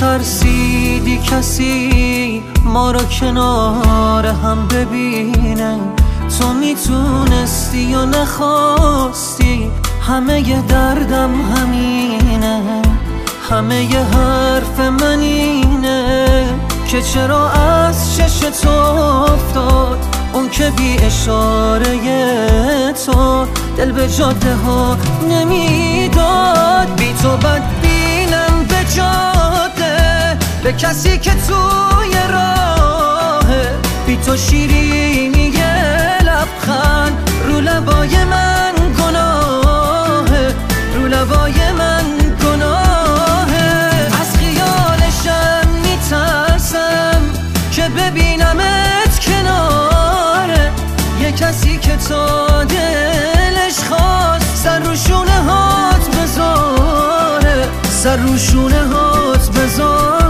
نترسیدی کسی ما رو کنار هم ببینه، تو میتونستی یا نخواستی، همه ی دردم همینه، همه ی حرف من اینه که چرا از چشت افتاد اون که بی اشاره تو دل به جاده ها نمیداد. بی تو بدبینم به جاده، به کسی که توی راهه، بی تو شیرینی لبخند رو لبای من گناهه، رو لبای من گناهه. از خیالشم میترسم که ببینمت کناره یه کسی که تا دلش خواست سر رو شونه هات بذاره، سر رو شونه هات بذاره.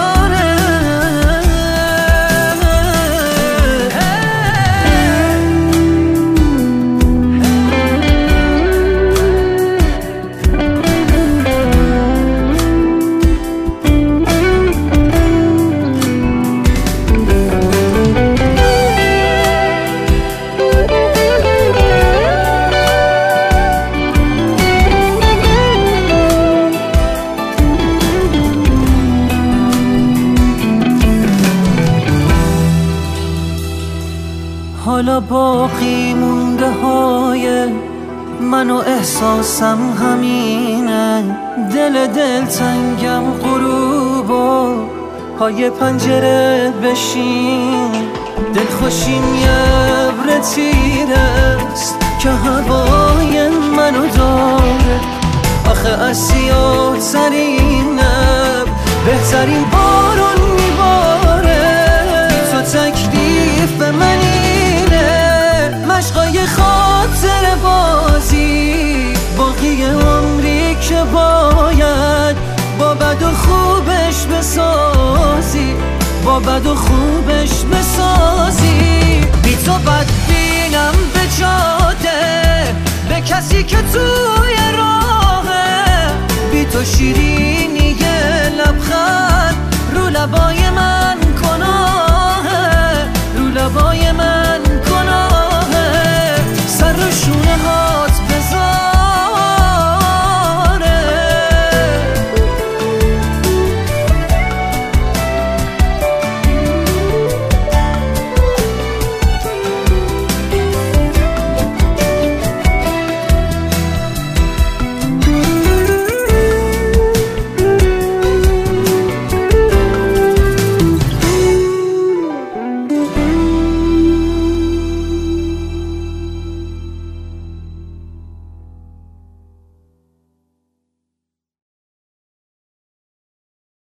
حالا باقی مونده های من و احساسم همینه، دل تنگم غروب و پای پنجره بشین، دل خوشیم یه ابر تیرست که هوای منو داره، آخه از سیاه ترین ابر بهترین بارون میباره. تو تکلیف منی مشقای خاطر بازی، باقی عمری که باید با بد و خوبش بسازی، با بد و خوبش بسازی. بی تو بدبینم به جاده، به کسی که توی راهه، بی تو شیرینی لبخند رو لبای